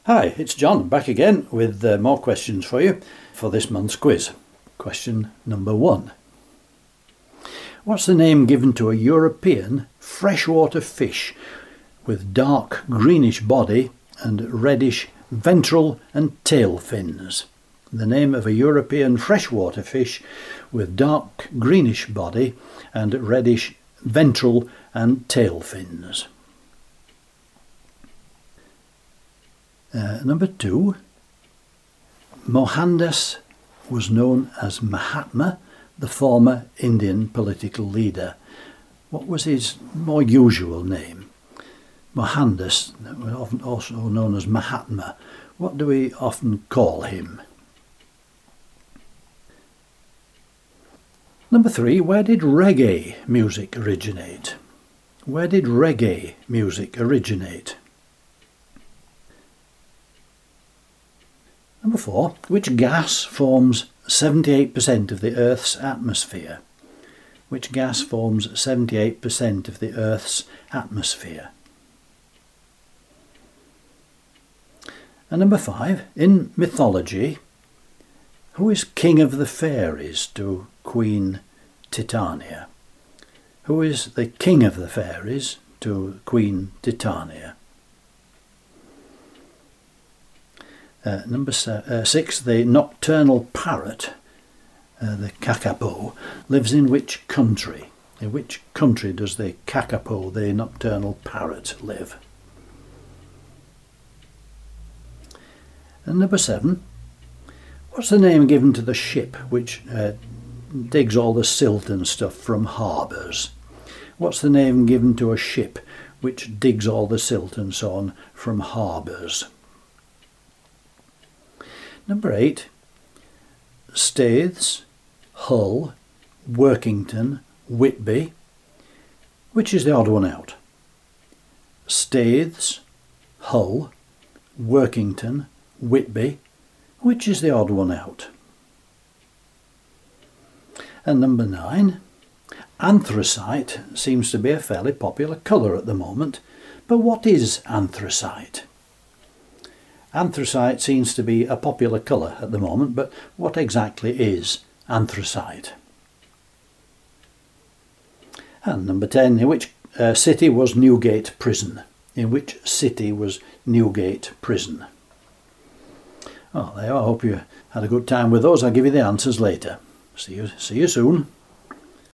Hi, it's John, back again with more questions for you for this month's quiz. Question number 1. What's the name given to a European freshwater fish with dark greenish body and reddish ventral and tail fins? The name of a European freshwater fish with dark greenish body and reddish ventral and tail fins. Number 2. Mohandas was known as Mahatma, the former Indian political leader. What was his more usual name? Mohandas, often also known as Mahatma. What do we often call him? Number 3. Where did reggae music originate? Where did reggae music originate? Number 4. Which gas forms 78% of the Earth's atmosphere? Which gas forms 78% of the Earth's atmosphere? And number 5. In mythology, who is king of the fairies to Queen Titania? Who is the king of the fairies to Queen Titania? Number 6. The nocturnal parrot, the kakapo, lives in which country? In which country does the kakapo, the nocturnal parrot, live? And number 7. What's the name given to the ship which digs all the silt and stuff from harbours? What's the name given to a ship which digs all the silt and so on from harbours? Number 8. Staithes, Hull, Workington, Whitby. Which is the odd one out? Staithes, Hull, Workington, Whitby. Which is the odd one out? And number 9. Anthracite seems to be a fairly popular colour at the moment, but what is anthracite? Anthracite seems to be a popular colour at the moment, but what exactly is anthracite? And number 10. In which city was Newgate Prison? In which city was Newgate Prison? Oh, there you are. I hope you had a good time with those. I'll give you the answers later. See you soon.